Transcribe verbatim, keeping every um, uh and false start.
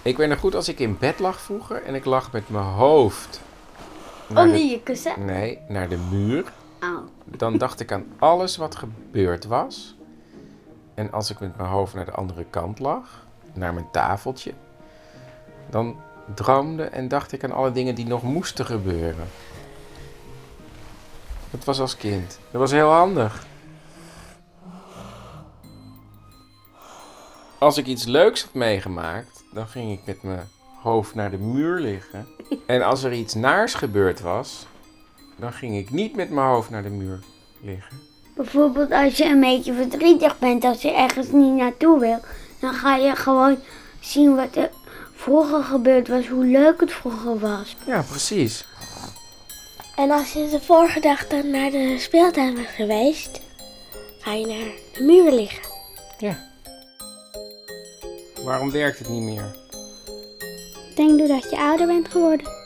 Ik weet nog goed als ik in bed lag vroeger en ik lag met mijn hoofd... naar Onder de- je kussen? Nee, naar de muur. Oh. Dan dacht ik aan alles wat gebeurd was. En als ik met mijn hoofd naar de andere kant lag, naar mijn tafeltje, dan droomde en dacht ik aan alle dingen die nog moesten gebeuren. Dat was als kind. Dat was heel handig. Als ik iets leuks had meegemaakt, dan ging ik met mijn hoofd naar de muur liggen. En als er iets naars gebeurd was, dan ging ik niet met mijn hoofd naar de muur liggen. Bijvoorbeeld als je een beetje verdrietig bent, als je ergens niet naartoe wil, dan ga je gewoon zien wat er vroeger gebeurd was, hoe leuk het vroeger was. Ja, precies. En als je de vorige dag dan naar de speeltuin bent geweest, ga je naar de muur liggen. Ja. Waarom werkt het niet meer? Ik denk doordat je ouder bent geworden.